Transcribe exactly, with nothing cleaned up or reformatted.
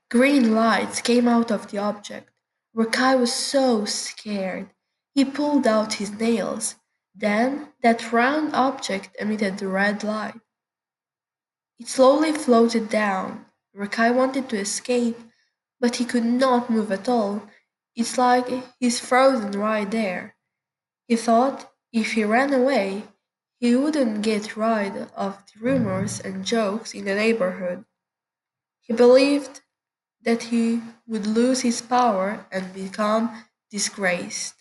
Green lights came out of the object. Rakai was so scared. He pulled out his nails. Then that round object emitted the red light. It slowly floated down. Rakai wanted to escape, but he could not move at all. It's like he's frozen right there. He thought if he ran away, he wouldn't get rid of the rumors and jokes in the neighborhood. He believed that he would lose his power and become disgraced.